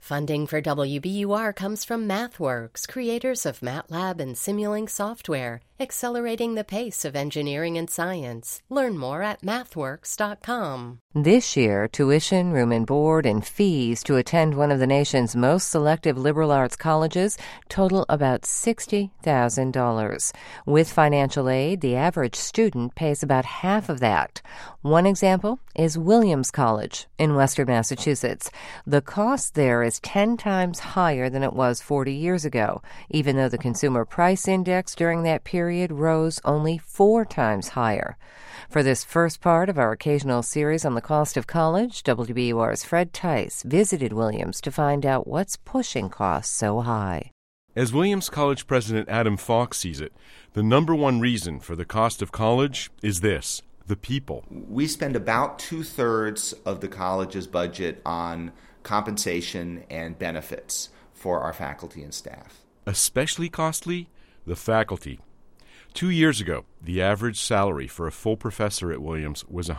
Funding for WBUR comes from MathWorks, creators of MATLAB and Simulink software, accelerating the pace of engineering and science. Learn more at mathworks.com. This year, tuition, room and board, and fees to attend one of the nation's most selective liberal arts colleges total about $60,000. With financial aid, the average student pays about half of that. One example is Williams College in Western Massachusetts. The cost there is 10 times higher than it was 40 years ago, even though the Consumer Price Index during that period rose only 4 times higher. For this first part of our occasional series on the cost of college, WBUR's Fred Tice visited Williams to find out what's pushing costs so high. As Williams College President Adam Falk sees it, the number one reason for the cost of college is this: the people. We spend about 2/3 of the college's budget on compensation and benefits for our faculty and staff. Especially costly, the faculty. 2 years ago, the average salary for a full professor at Williams was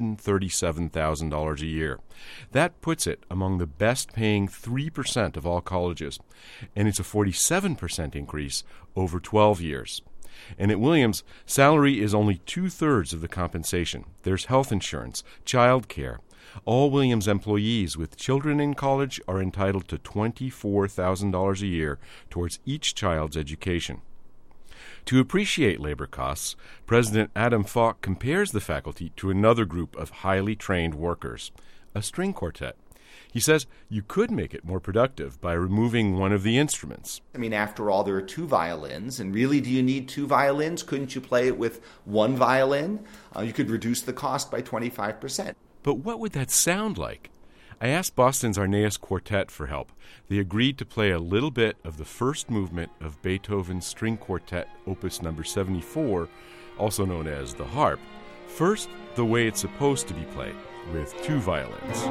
$137,000 a year. That puts it among the best-paying 3% of all colleges, and it's a 47% increase over 12 years. And at Williams, salary is only 2/3 of the compensation. There's health insurance, child care. All Williams employees with children in college are entitled to $24,000 a year towards each child's education. To appreciate labor costs, President Adam Falk compares the faculty to another group of highly trained workers, a string quartet. He says you could make it more productive by removing one of the instruments. I mean, after all, there are 2 violins, and really, do you need 2 violins? Couldn't you play it with 1 violin? You could reduce the cost by 25%. But what would that sound like? I asked Boston's Arneus Quartet for help. They agreed to play a little bit of the first movement of Beethoven's String Quartet, Opus number 74, also known as the harp. First, the way it's supposed to be played, with 2 violins.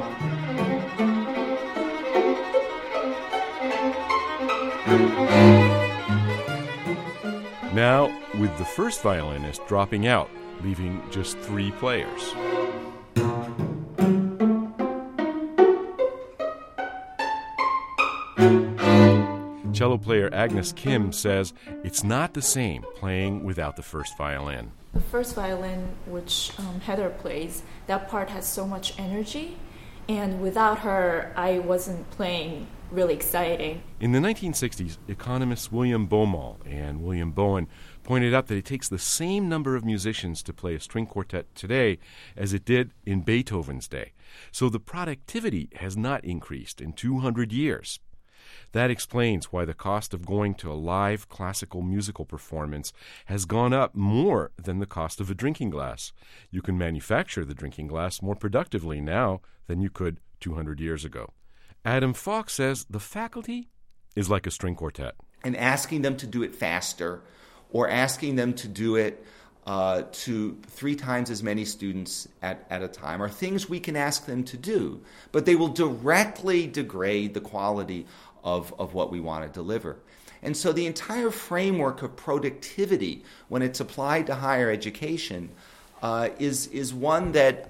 Now, with the first violinist dropping out, leaving just 3 players. Cello player Agnes Kim says it's not the same playing without the first violin. The first violin, which Heather plays, that part has so much energy, and without her, I wasn't playing really exciting. In the 1960s, economists William Baumol and William Bowen pointed out that it takes the same number of musicians to play a string quartet today as it did in Beethoven's day. So the productivity has not increased in 200 years. That explains why the cost of going to a live classical musical performance has gone up more than the cost of a drinking glass. You can manufacture the drinking glass more productively now than you could 200 years ago. Adam Falk says the faculty is like a string quartet. And asking them to do it faster, or asking them to do it to 3 times as many students at a time, are things we can ask them to do, but they will directly degrade the quality of what we want to deliver. And so the entire framework of productivity, when it's applied to higher education, is one that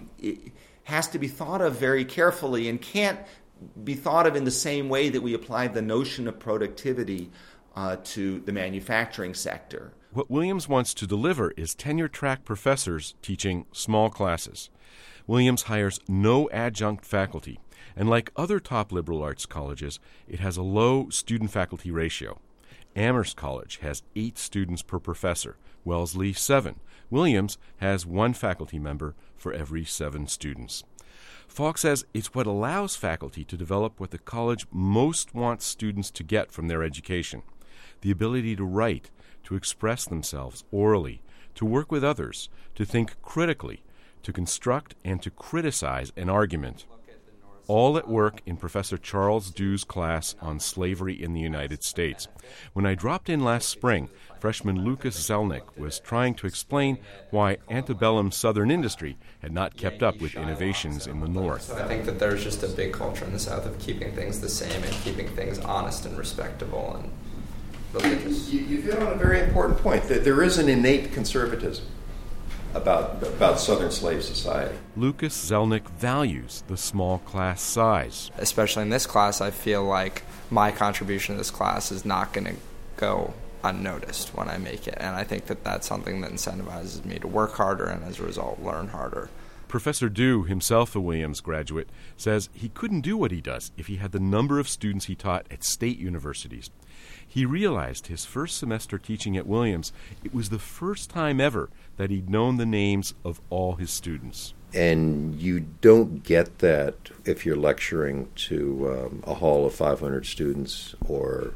has to be thought of very carefully and can't be thought of in the same way that we apply the notion of productivity to the manufacturing sector. What Williams wants to deliver is tenure-track professors teaching small classes. Williams hires no adjunct faculty, and like other top liberal arts colleges, it has a low student-faculty ratio. Amherst College has 8 students per professor, Wellesley 7. Williams has 1 faculty member for every 7 students. Falk says it's what allows faculty to develop what the college most wants students to get from their education: the ability to write, to express themselves orally, to work with others, to think critically, to construct and to criticize an argument. All at work in Professor Charles Dew's class on slavery in the United States. When I dropped in last spring, freshman Lucas Zelnick was trying to explain why antebellum Southern industry had not kept up with innovations in the North. I think that there's just a big culture in the South of keeping things the same and keeping things honest and respectable and religious. You hit on a very important point, that there is an innate conservatism. about Southern slave society. Lucas Zelnick values the small class size. Especially in this class, I feel like my contribution to this class is not going to go unnoticed when I make it. And I think that that's something that incentivizes me to work harder and, as a result, learn harder. Professor Dew, himself a Williams graduate, says he couldn't do what he does if he had the number of students he taught at state universities. He realized his first semester teaching at Williams, it was the first time ever that he'd known the names of all his students. And you don't get that if you're lecturing to a hall of 500 students or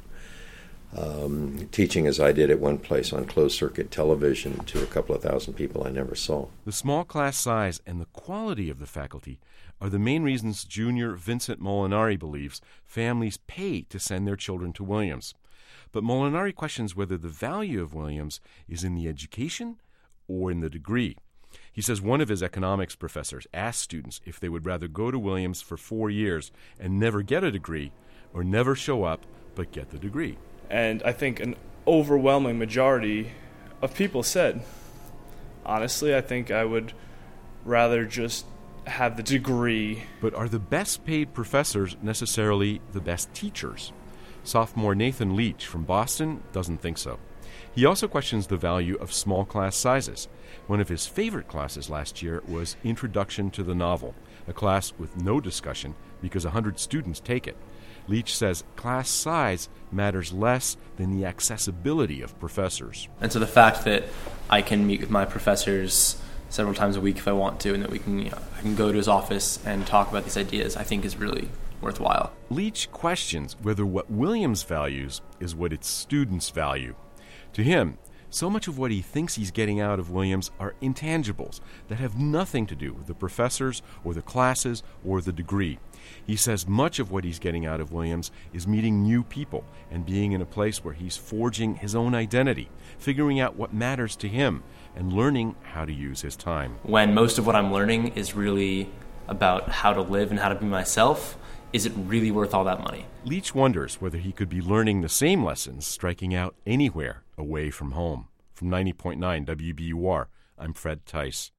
teaching, as I did at one place, on closed-circuit television to a couple of thousand people I never saw. The small class size and the quality of the faculty are the main reasons junior Vincent Molinari believes families pay to send their children to Williams. But Molinari questions whether the value of Williams is in the education or in the degree. He says one of his economics professors asked students if they would rather go to Williams for 4 years and never get a degree or never show up but get the degree. And I think an overwhelming majority of people said, honestly, I think I would rather just have the degree. But are the best paid professors necessarily the best teachers? Sophomore Nathan Leach from Boston doesn't think so. He also questions the value of small class sizes. One of his favorite classes last year was Introduction to the Novel, a class with no discussion because 100 students take it. Leach says class size matters less than the accessibility of professors. And so the fact that I can meet with my professors several times a week if I want to, and that we can, I can go to his office and talk about these ideas, I think is really worthwhile. Leach questions whether what Williams values is what its students value. To him, so much of what he thinks he's getting out of Williams are intangibles that have nothing to do with the professors or the classes or the degree. He says much of what he's getting out of Williams is meeting new people and being in a place where he's forging his own identity, figuring out what matters to him, and learning how to use his time. When most of what I'm learning is really about how to live and how to be myself, is it really worth all that money? Leach wonders whether he could be learning the same lessons striking out anywhere away from home. From 90.9 WBUR, I'm Fred Tice.